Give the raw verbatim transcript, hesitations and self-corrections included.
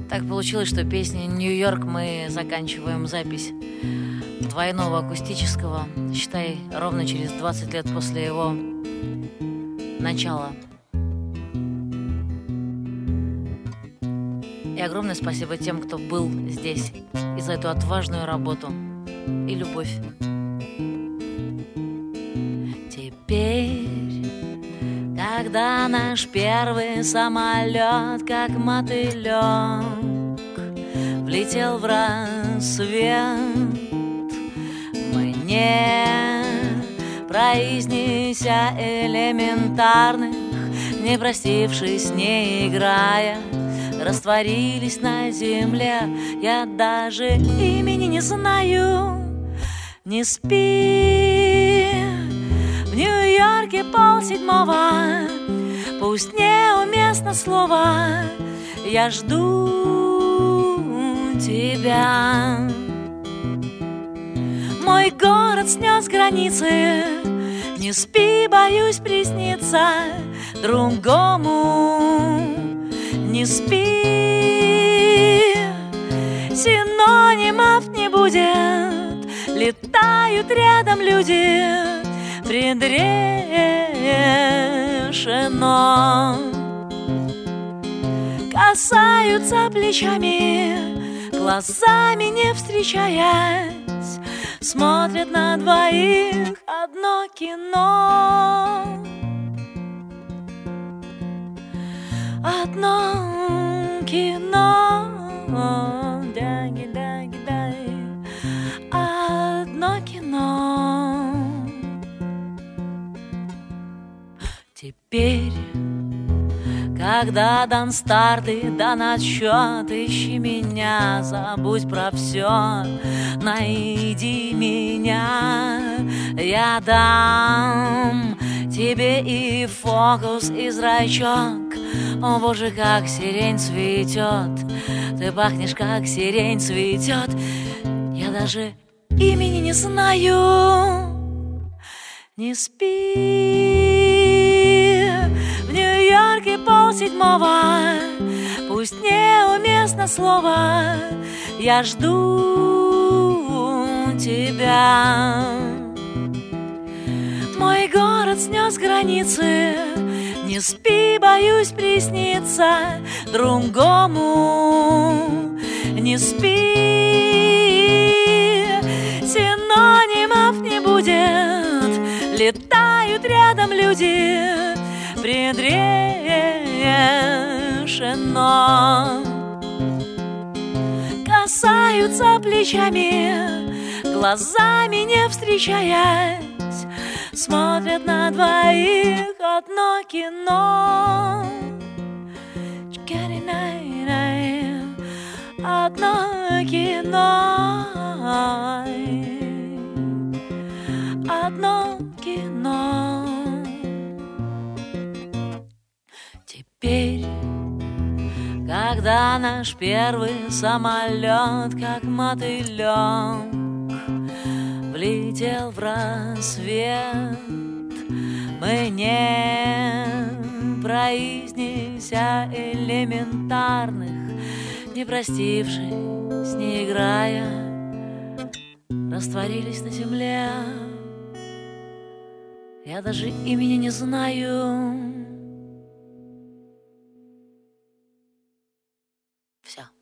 Так получилось, что песни «Нью-Йорк» мы заканчиваем запись двойного акустического, считай, ровно через двадцать лет после его начала. И огромное спасибо тем, кто был здесь и за эту отважную работу и любовь. Теперь, когда наш первый самолет, как мотылек, влетел в рассвет, мы, не произнеся элементарных, не простившись, не играя, растворились на земле. Я даже имени не знаю. Не спи, в Нью-Йорке полседьмого, пусть неуместно слово, я жду тебя. Мой город снес границы, не спи, боюсь присниться другому. Не спи, синонимов не будет, летают рядом люди, предрешено. Касаются плечами, глазами не встречаясь, смотрят на двоих одно кино. Одно кино, одно кино. Теперь, когда дан старт и дан отсчет, ищи меня, забудь про все, найди меня. Я дам тебе и фокус, и зрачок. О, Боже, как сирень цветет, ты пахнешь, как сирень цветет. Я даже имени не знаю. Не спи, в Нью-Йорке полседьмого, пусть неуместно слово, я жду тебя. Мой город снес границы, не спи, боюсь присниться другому. Не спи, синонимов не будет, летают рядом люди, предрешено. Касаются плечами, глазами не встречаясь, смотрят на двоих одно кино. Одно кино, одно кино. Теперь, когда наш первый самолет, как мотылек, влетел в рассвет, мы, не произнеся элементарных, не простившись, не играя, растворились на земле. Я даже имени не знаю. Все.